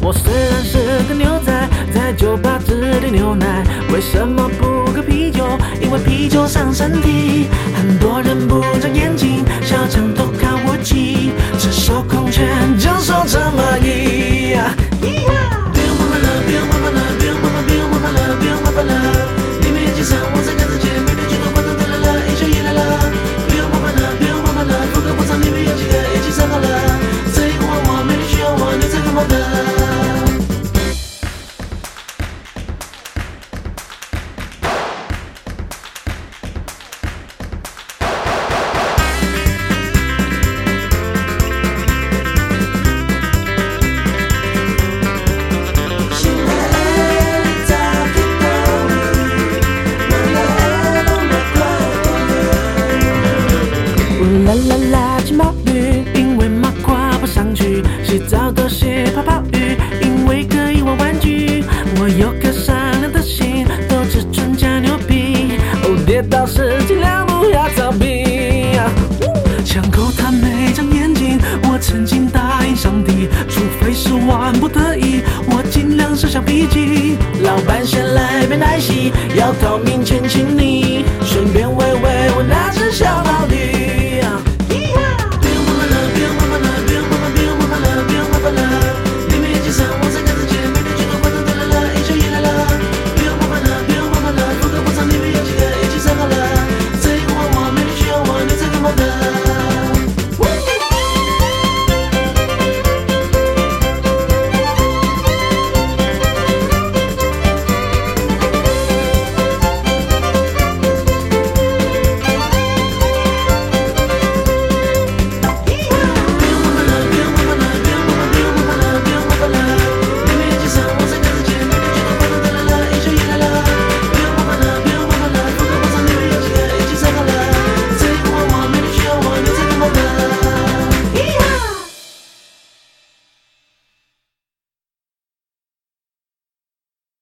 我虽然是个牛仔，在酒吧只点牛奶，为什么不喝啤酒？因为啤酒伤身体。很多人不长眼睛，小强都看我骑，赤手空拳就守这么一。不用麻烦了，不用麻烦了，不用麻烦，不用麻烦了，不用麻烦了。你们眼睛上，我在看世界，每天举头观众都来了，英雄也来了。不用麻烦了，不用麻烦了，不可不长，你们有几个一起上好了。这一个问我，没人需要我，你才很好的。啦啦啦，金毛鱼，因为马跨不上去，洗澡都是泡泡浴，因为可以玩玩具。我有颗善良的心，都只准加牛皮。哦，跌倒时尽量不要逃避。枪口他没长眼睛，我曾经答应上帝，除非是万不得已，我尽量设想脾气。老板先来杯奶昔，要逃命前请